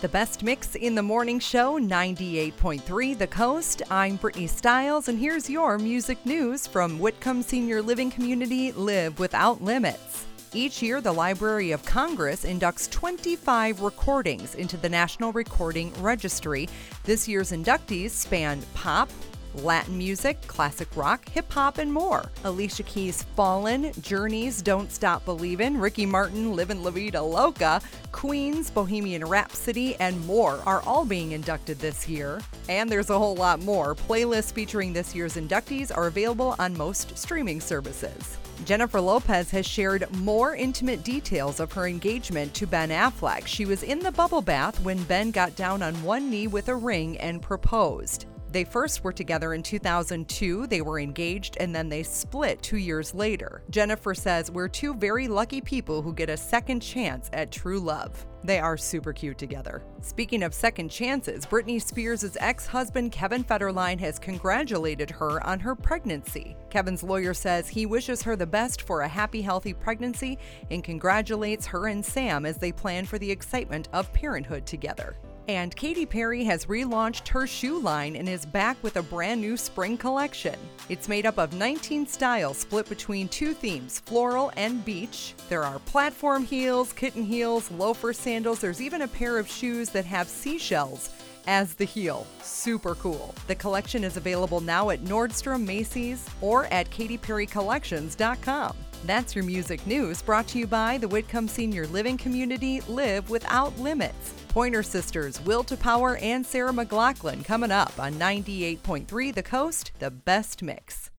The best mix in the morning show, 98.3 The Coast. I'm Brittany Stiles, and here's your music news from Whitcomb Senior Living Community Live Without Limits. Each year, the Library of Congress inducts 25 recordings into the National Recording Registry. This year's inductees span pop, Latin music, classic rock, hip-hop, and more. Alicia Keys' Fallen, Journey's Don't Stop Believin', Ricky Martin, Livin' La Vida Loca, Queen's Bohemian Rhapsody, and more are all being inducted this year. And there's a whole lot more. Playlists featuring this year's inductees are available on most streaming services. Jennifer Lopez has shared more intimate details of her engagement to Ben Affleck. She was in the bubble bath when Ben got down on one knee with a ring and proposed. They first were together in 2002, they were engaged, and then they split 2 years later. Jennifer says, "We're two very lucky people who get a second chance at true love." They are super cute together. Speaking of second chances, Britney Spears' ex-husband Kevin Federline has congratulated her on her pregnancy. Kevin's lawyer says he wishes her the best for a happy, healthy pregnancy and congratulates her and Sam as they plan for the excitement of parenthood together. And Katy Perry has relaunched her shoe line and is back with a brand new spring collection. It's made up of 19 styles split between two themes, floral and beach. There are platform heels, kitten heels, loafer sandals. There's even a pair of shoes that have seashells as the heel. Super cool. The collection is available now at Nordstrom, Macy's, or at katyperrycollections.com. That's your music news brought to you by the Whitcomb Senior Living Community Live Without Limits. Pointer Sisters, Will to Power, and Sarah McLachlan coming up on 98.3 The Coast, the best mix.